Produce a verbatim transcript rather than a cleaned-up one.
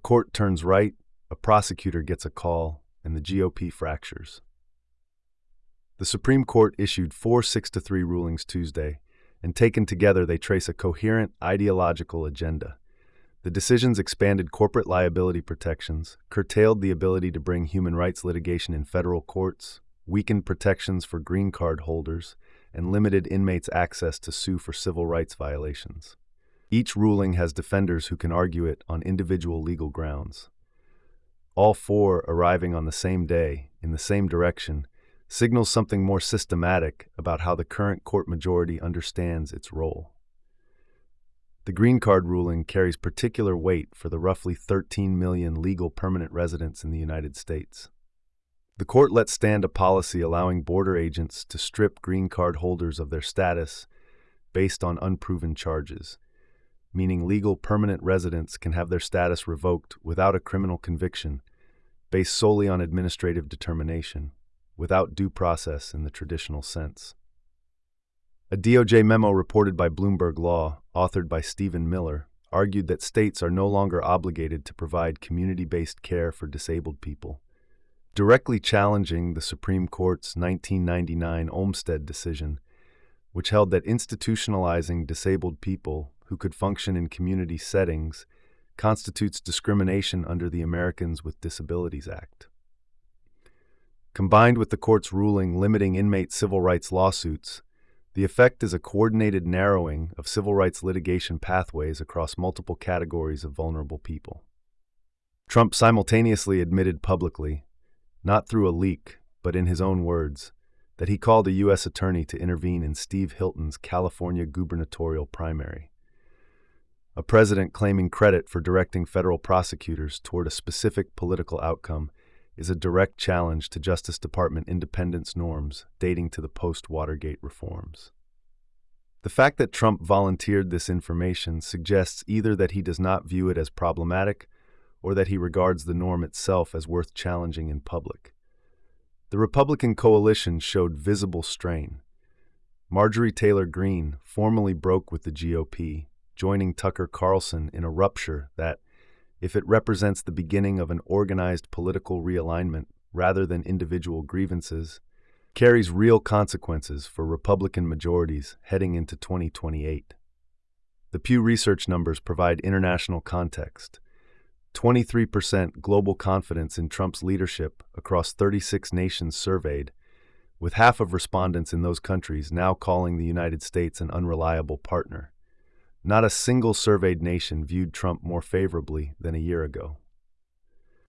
court turns right, a prosecutor gets a call, and the G O P fractures. The Supreme Court issued four six to three rulings Tuesday, and taken together they trace a coherent ideological agenda. The decisions expanded corporate liability protections, curtailed the ability to bring human rights litigation in federal courts, weakened protections for green card holders, and limited inmates' access to sue for civil rights violations. Each ruling has defenders who can argue it on individual legal grounds. All four arriving on the same day, in the same direction, signals something more systematic about how the current court majority understands its role. The green card ruling carries particular weight for the roughly thirteen million legal permanent residents in the United States. The court let stand a policy allowing border agents to strip green card holders of their status based on unproven charges, meaning legal permanent residents can have their status revoked without a criminal conviction, based solely on administrative determination, without due process in the traditional sense. A D O J memo reported by Bloomberg Law, authored by Stephen Miller, argued that states are no longer obligated to provide community-based care for disabled people, directly challenging the Supreme Court's nineteen ninety-nine Olmstead decision, which held that institutionalizing disabled people who could function in community settings constitutes discrimination under the Americans with Disabilities Act. Combined with the court's ruling limiting inmate civil rights lawsuits, the effect is a coordinated narrowing of civil rights litigation pathways across multiple categories of vulnerable people. Trump simultaneously admitted publicly, not through a leak, but in his own words, that he called a U S attorney to intervene in Steve Hilton's California gubernatorial primary. A president claiming credit for directing federal prosecutors toward a specific political outcome is a direct challenge to Justice Department independence norms dating to the post-Watergate reforms. The fact that Trump volunteered this information suggests either that he does not view it as problematic or that he regards the norm itself as worth challenging in public. The Republican coalition showed visible strain. Marjorie Taylor Greene formally broke with the G O P, joining Tucker Carlson in a rupture that, if it represents the beginning of an organized political realignment rather than individual grievances, carries real consequences for Republican majorities heading into twenty twenty-eight. The Pew Research numbers provide international context. twenty-three percent global confidence in Trump's leadership across thirty-six nations surveyed, with half of respondents in those countries now calling the United States an unreliable partner. Not a single surveyed nation viewed Trump more favorably than a year ago.